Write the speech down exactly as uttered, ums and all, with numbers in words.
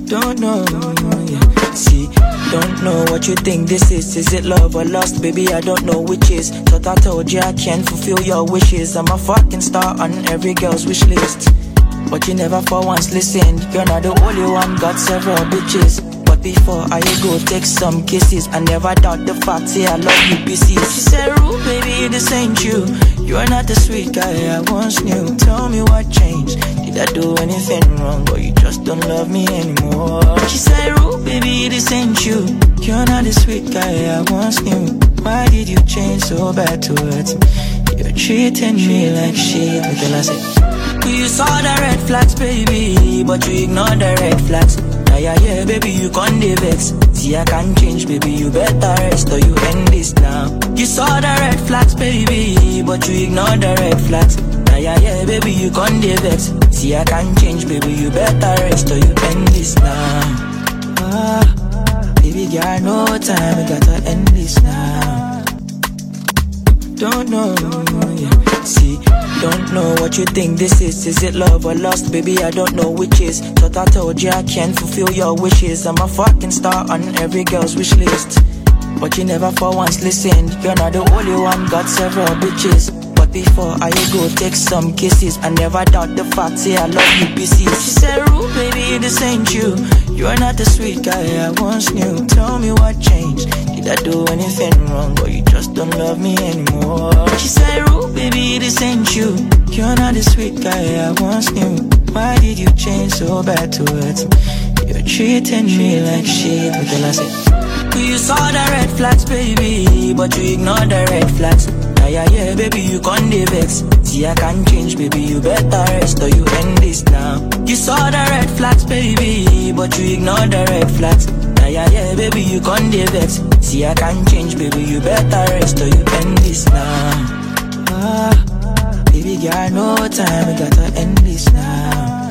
Don't know, yeah. See, don't know what you think this is. Is it love or lust? Baby, I don't know which is. Thought I told you I can't fulfill your wishes. I'm a fucking star on every girl's wish list, but you never for once listened. You're not the only one, got several bitches. But before I go take some kisses, I never doubt the fact, say I love you pieces. She said, Rue, baby, this ain't you. You're not the sweet guy I once knew. Tell me what changed. Did I do anything wrong, or you just don't love me anymore? She said, Rue, baby, this ain't you. You're not the sweet guy I once knew. Why did you change so bad towards me? You're treating me like shit. Until I said, you saw the red flags, baby, but you ignored the red flags. Yeah, yeah, yeah, baby, you can't vex. See, I can't change, baby, you better rest or you end this now. You saw the red flags, baby, but you ignored the red flags. Yeah, yeah, yeah, baby, you can't vex. See, I can't change, baby, you better rest or you end this now. Ah, baby, got no time, we gotta end this now. Don't know, yeah. See, don't know what you think this is. Is it love or lust? Baby, I don't know which is. Thought I told you I can't fulfill your wishes. I'm a fucking star on every girl's wish list, but you never for once listened. You're not the only one, got several bitches. But before I go take some kisses, I never doubt the fact, say I love you pieces. She said, Rue, baby, this ain't you. You're not the sweet guy I once knew. Tell me what changed. Did I do anything wrong, or you just don't love me anymore? She said, Rue, baby, this ain't you. You're not the sweet guy I once knew. Why did you change so bad towards me? You're treating me like shit. Until I said, you saw the red flags, baby, but you ignored the red flags. Yeah, yeah, yeah, baby, you can't vex. See, I can't change, baby, you better rest or you end this now. You saw the red flags, baby, but you ignored the red flags. Yeah, yeah, yeah, baby, you can't vex. See, I can't change, baby, you better rest or you end this now. Ah, baby, got no time, we gotta end this now.